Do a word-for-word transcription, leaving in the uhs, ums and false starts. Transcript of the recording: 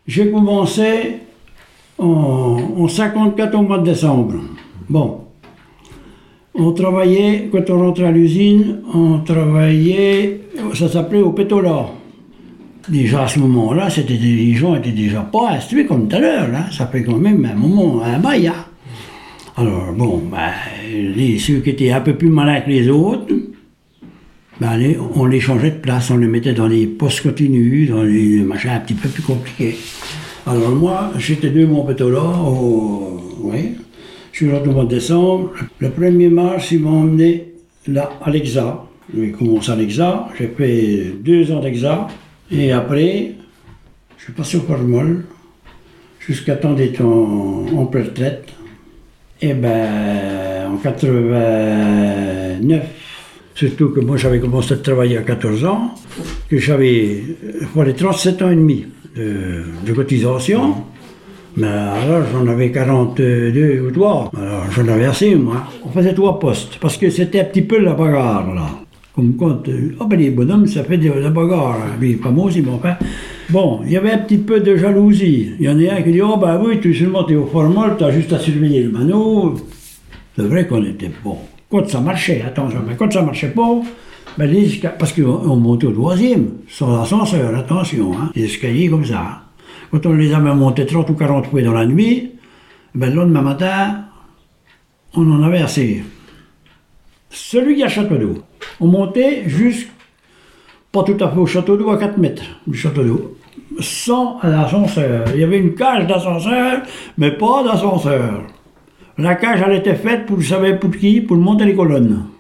J'ai commencé en, en cinquante-quatre au mois de décembre. Bon. On travaillait, quand on rentrait à l'usine, on travaillait, ça s'appelait au pétola. Déjà à ce moment-là, c'était, les gens étaient déjà pas instruits comme tout à l'heure, hein. Ça fait quand même un moment, un bail. Hein. Alors bon, ben, les, ceux qui étaient un peu plus malins que les autres, ben, les, on les changeait de place, on les mettait dans les postes continus, dans les machins un petit peu plus compliqués. Alors moi, j'étais deux mois au pétola, au, oui. Je suis rentré au mois de décembre. Le premier mars, ils m'ont emmené là, à l'Exa. J'ai commencé à l'Exa, j'ai fait deux ans d'Exa. Et après, je suis passé au Cormol, jusqu'à temps d'être en, en retraite. Et ben, en quatre-vingt-neuf, surtout que moi j'avais commencé à travailler à quatorze ans, que j'avais pour les trente-sept ans et demi de, de cotisation. Mais alors j'en avais quarante-deux ou trois, alors j'en avais assez moi. On faisait trois postes, parce que c'était un petit peu la bagarre là. Comme quand, euh, oh ben les bonhommes ça fait de la bagarre, hein. Lui pas moi aussi, mais enfin. Bon, il y avait un petit peu de jalousie. Il y en a un qui dit, oh ben oui, tu seulement t'es au formol, t'as juste à surveiller le mano. C'est vrai qu'on était bon. Quand ça marchait, attention, mais quand ça marchait pas, ben les escaliers, parce qu'on on montait au troisième, sans ascenseur, attention, hein, les escaliers comme ça. Quand on les a montés trente ou quarante fois dans la nuit, ben le lendemain matin, on en avait assez. Celui qui a château d'eau, on montait jusqu'à, pas tout à fait au château d'eau, à quatre mètres du château d'eau, sans ascenseur. Il y avait une cage d'ascenseur, mais pas d'ascenseur. La cage, elle était faite pour, vous savez, pour qui? Pour monter les colonnes.